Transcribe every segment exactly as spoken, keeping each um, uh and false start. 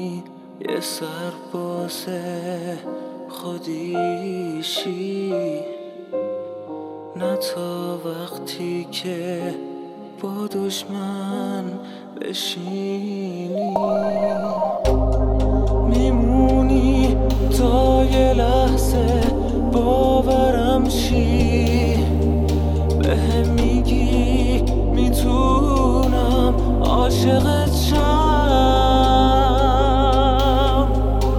میمونی یه سرباز خودیشی، نه تا وقتی که با دشمن بشینی. میمونی تا یه لحظه باورم شی، بهم میگی میتونم عاشقت شم.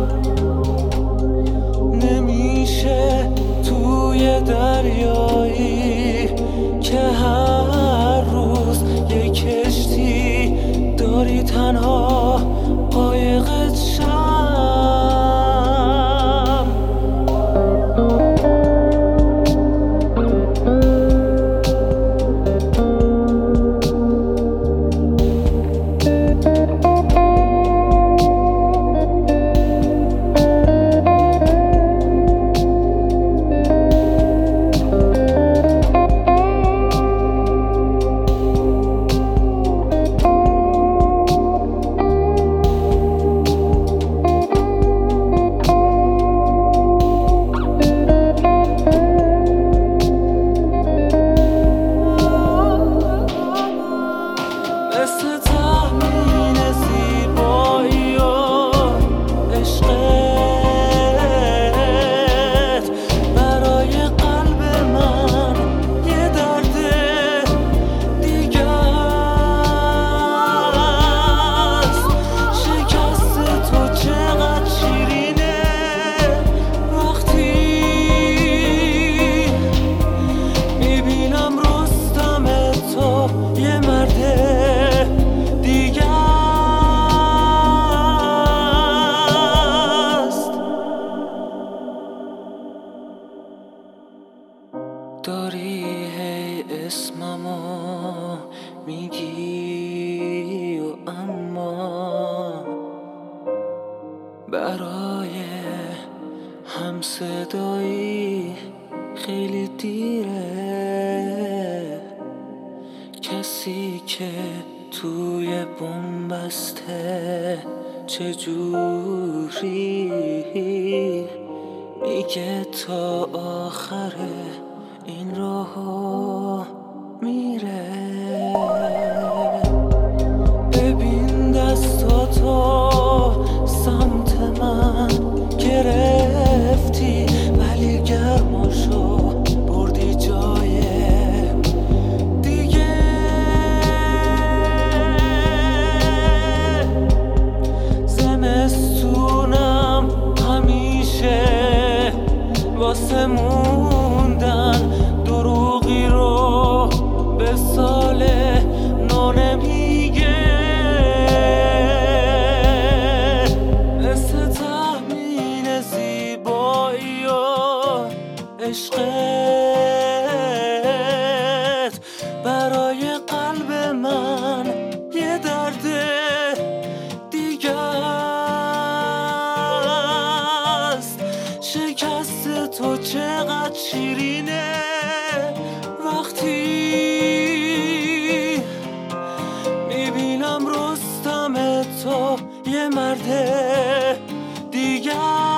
نمیشه توی دریایی که هر روز یه کشتی داری تنها قایقت شم. داری هی اسممو میگی و اما برای هم صدایی خیلی دیره. کسی که توی بن‌بسته چجوری میگه تا آخره این راهو میره. ببین دستاتو سمت من گرفتی، ولی گرماشو بردی جای دیگه. زمستونم همیشه واسه موندن دروغی رو به سال نو نمیگه. مثل تخمین زیبایی و عشقت برای قلب من یه درد دیگه است. شکست تو چقدر شیرینه وقتی میبینم رستم تو یه مرد دیگه.